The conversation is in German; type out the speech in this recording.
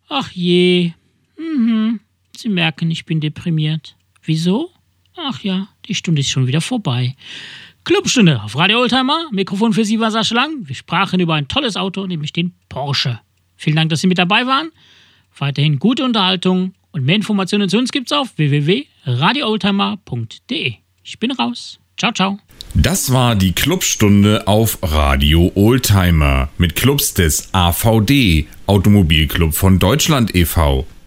Ach je. Sie merken, ich bin deprimiert. Wieso? Ach ja, die Stunde ist schon wieder vorbei. Clubstunde auf Radio Oldtimer. Mikrofon für Sie war Sascha Lang. Wir sprachen über ein tolles Auto, nämlich den Porsche. Vielen Dank, dass Sie mit dabei waren. Weiterhin gute Unterhaltung und mehr Informationen zu uns gibt's auf www.radiooldtimer.de. Ich bin raus. Ciao, ciao. Das war die Clubstunde auf Radio Oldtimer mit Clubs des AVD, Automobilclub von Deutschland e.V.